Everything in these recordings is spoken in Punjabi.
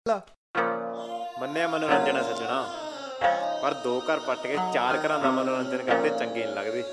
ਮੰਨਿਆ ਮਨੋਰੰਜਨ ਹੈ ਸੱਜਣਾ, ਪਰ ਦੋ ਘਰ ਪੱਟ ਕੇ ਚਾਰ ਘਰਾਂ ਦਾ ਮਨੋਰੰਜਨ ਕਰਦੇ ਚੰਗੇ ਨਹੀਂ ਲੱਗਦੇ।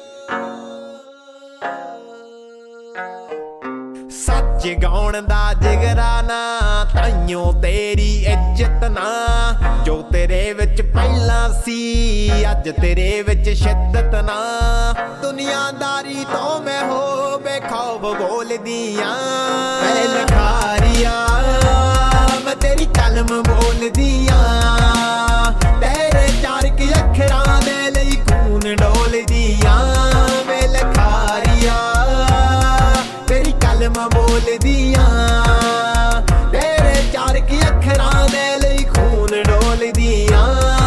ਸੱਚ ਗਾਉਣ ਦਾ ਜਿਗਰਾ ਨਾ, ਤਾਈਓ ਤੇਰੀ ਇੱਜ਼ਤ ਨਾ। ਜੋ ਤੇਰੇ ਵਿੱਚ ਪਹਿਲਾਂ ਸੀ, ਅੱਜ ਤੇਰੇ ਵਿੱਚ ਸ਼ਿੱਦਤ ਨਾ। ਦੁਨੀਆਦਾਰੀ ਤੋਂ ਮੈਂ ਹੋ ਬੇਖੌਫ ਬੋਲਦੀਆਂ, ਮੈਂ ਲਖਾਰੀਆਂ ਮੈਂ ਤੇਰੀ ਕਲਮ ਬੋਲਦੀਆਂ। ਤੇਰੇ ਚਾਰ ਕੁ ਅੱਖਰਾਂ ਦੇ ਲਈ ਖੂਨ ਡੋਲਦੀਆਂ, ਮੈਂ ਲਖਾਰੀਆਂ ਤੇਰੀ ਕਲਮ ਬੋਲਦੀਆਂ। ਤੇਰੇ ਚਾਰ ਕੁ ਅੱਖਰਾਂ ਦੇ ਲਈ ਖੂਨ ਡੋਲਦੀਆਂ।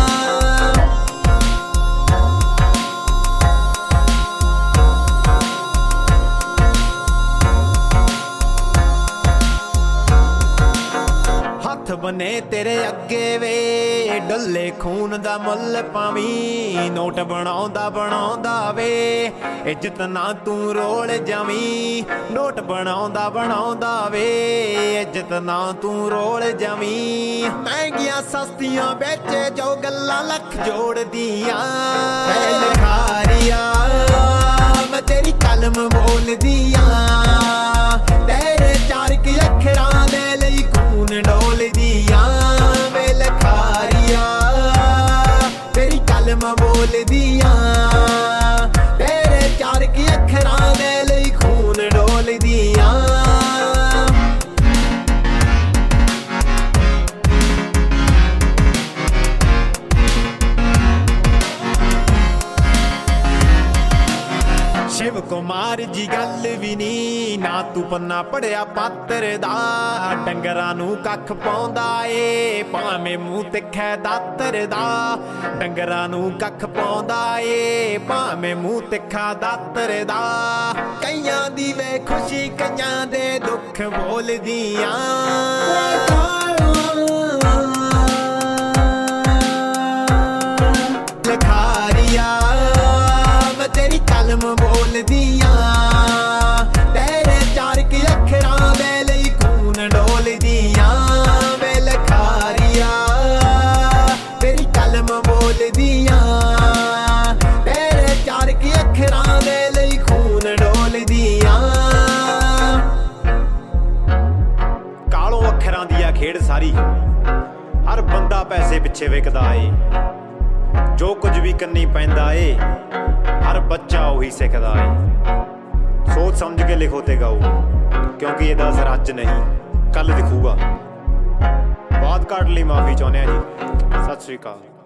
ਹੱਥ ਬਨੇ ਤੇਰੇ ਅੱਗੇ ਵੇ, ਡੁੱਲੇ ਖੂਨ ਦਾ ਮੁੱਲ ਪਾਵੀਂ। ਨੋਟ ਬਣਾਉਂਦਾ ਬਣਾਉਂਦਾ ਵੇ, ਇੱਜ਼ਤ ਨਾ ਤੂੰ ਰੋਲ ਜਾਵੀਂ। ਨੋਟ ਬਣਾਉਂਦਾ ਬਣਾਉਂਦਾ ਵੇ, ਇੱਜ਼ਤ ਨਾ ਤੂੰ ਰੋਲ ਜਾਵੀਂ। ਮਹਿੰਗੀਆਂ ਸਸਤੀਆਂ ਵਿੱਚ ਜੋ ਗੱਲਾਂ ਲੱਖ ਜੋੜਦੀਆਂ, ਮੈਂ ਲਖਾਰੀਆਂ ਮੈਂ ਤੇਰੀ ਕਲਮ ਬੋਲਦੀਆਂ। ਤੇਰੇ ਚਾਰ ਕੁ ਅੱਖਰਾਂ ਦੇ ਲਈ ਖੂਨ ਡੋਲਦੀਆਂ, ਮੈਂ ਲਖਾਰੀਆਂ ਤੇਰੀ ਕਲਮ ਬੋਲਦੀਆਂ। ਤੇਰੇ ਚਾਰ ਕੁ ਅੱਖਰਾਂ ਦੇ ਲਈ ਖੂਨ ਡੋਲਦੀਆਂ। ਸ਼ਿਵ ਕੁਮਾਰ ਜੀ ਗੱਲ ਵੀ ਨੀ, ਨਾ ਤੂੰ ਪੰਨਾ ਪੜਿਆ ਪਾਤਰ ਦਾ। ਡੰਗਰਾਂ ਨੂੰ ਕੱਖ ਪਾਉਂਦਾ ਏ, ਭਾਵੇਂ ਮੂੰਹ ਤਿੱਖਾ ਦਾਤਰ ਦਾ। ਡੰਗਰਾਂ ਨੂੰ ਕੱਖ ਪਾਉਂਦਾ ਏ, ਭਾਵੇਂ ਮੂੰਹ ਤਿੱਖਾ ਦਾਤਰ ਦਾ। ਕਈਆਂ ਦੀ ਵੇ ਖੁਸ਼ੀ, ਕਈਆਂ ਦੇ ਦੁੱਖ ਬੋਲਦੀਆਂ। ਲਖਾਰੀਆਂ ਮੈਂ ਤੇਰੀ ਕਲਮ ਬੋਲਦੀਆਂ। ਤੇਰੇ ਚਾਰ ਕੁ ਅੱਖਰਾਂ ਦੇ ਲਈ ਖੂਨ ਡੋਲਦੀਆਂ, ਮੈਂ ਲਖਾਰੀਆਂ ਤੇਰੀ ਕਲਮ ਬੋਲਦੀਆਂ। ਤੇਰੇ ਚਾਰ ਕੁ ਅੱਖਰਾਂ ਦੇ ਲਈ ਖੂਨ ਡੋਲਦੀਆਂ। ਕਾਲੋ ਅੱਖਰਾਂ ਦੀ ਆ ਖੇਡ ਸਾਰੀ, ਹਰ ਬੰਦਾ ਪੈਸੇ ਪਿੱਛੇ ਵਿਕਦਾ ਏ। ਜੋ ਕੁਝ ਵੀ ਕੰਨੀ ਪੈਂਦਾ ਏ, ਹਰ ਬੱਚਾ ਉਹੀ ਸਿੱਖਦਾ ਏ। ਸੋਚ ਸਮਝ ਕੇ ਲਿਖੋ ਤੇ ਗਾਓ, ਕਿਉਂਕਿ ਇਹਦਾ ਅਸਰ ਅੱਜ ਨਹੀਂ ਕੱਲ ਦਿਖੂਗਾ। ਬਾਤ ਘਾਟ ਲਈ ਮਾਫੀ ਚਾਹੁੰਦੇ ਆ ਜੀ। ਸਤਿ ਸ਼੍ਰੀ ਅਕਾਲ।